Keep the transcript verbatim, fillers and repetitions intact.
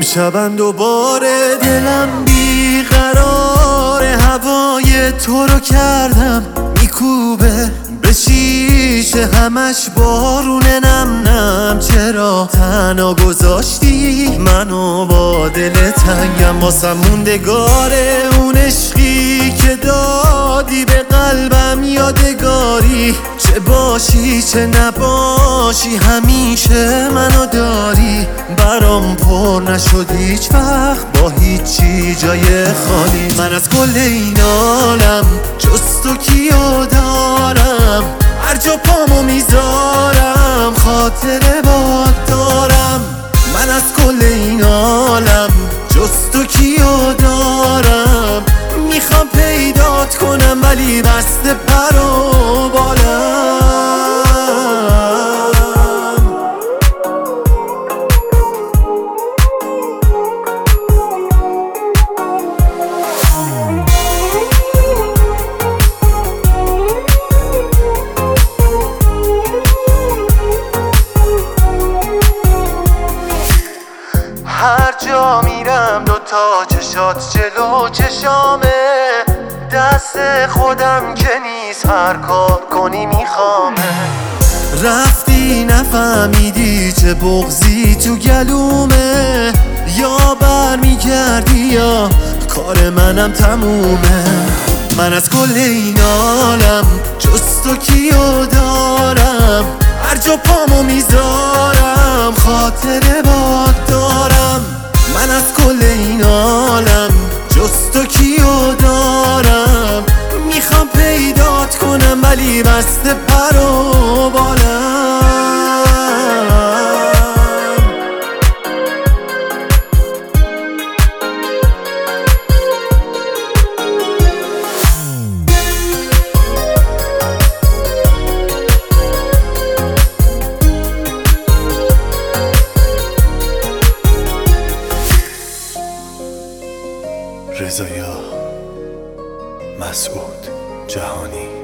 امشبم دوباره دلم بیقرار، هوای تو رو کردم میکوبه به شیشه، همش بارونه نم نم. چرا تنها گذاشتی منو با دل تنگم؟ واسم موندگاره اون عشقی که دادی به قلبم، یادگاری چه باشی چه نباشی همیشه منو داری. برام پر نشد هیچ وقت با هیچی جای خالی. من از کل این عالم جز تو کیو دارم؟ هر جا پامو میذارم خاطره باد دارم. من از کل این عالم جز تو کیو دارم؟ میخوام پیدات کنم ولی بسته پر و بالم. هر جا میرم دوتا چشات جلو چشامه، دست خودم که نیست هر کار کنی میخوامه. رفتی نفهمیدی چه بغضی تو گلومه، یا بر میگردی یا کار منم تمومه. من از کل این عالم جز تو کیو دارم؟ هر جا پامو میذارم خاطره باد دارم. من از کل این عالم جز تو کیو دارم؟ میخوام پیدات کنم ولی بسته پر و بالم. رضا مسعود جهانی.